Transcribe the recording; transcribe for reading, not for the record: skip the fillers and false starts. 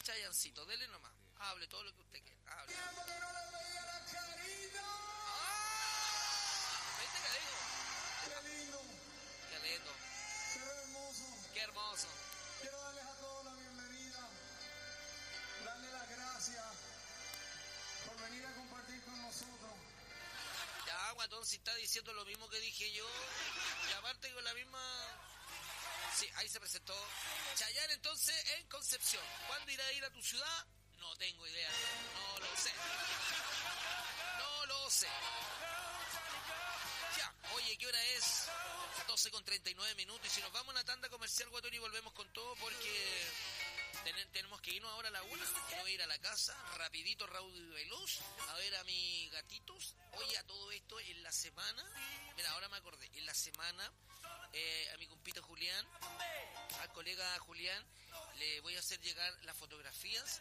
Chayancito, dele nomás. Hable todo lo que usted quiera. Hable. ¡Tiempo que no le veía la carita! ¿Viste qué digo? ¡Qué lindo! Qué lindo. ¡Qué hermoso! Qué hermoso. Quiero darles a todos la bienvenida, darle las gracias por venir a compartir con nosotros. Ya, guatón, si está diciendo lo mismo que dije yo. Y aparte con la misma... Sí, ahí se presentó Chayanne entonces en Concepción. ¿Cuándo irá a ir a tu ciudad? No tengo idea. No lo sé. No lo sé. Ya, oye, ¿qué hora es? 12:39. Y si nos vamos a una tanda comercial, guatón, y volvemos con todo porque... tenemos que irnos ahora a la 1. Quiero ir a la casa, rapidito, rápido y veloz, a ver a mis gatitos. Oye, a todo esto, en la semana, mira, ahora me acordé, en la semana, a mi compita Julián, al colega Julián, le voy a hacer llegar las fotografías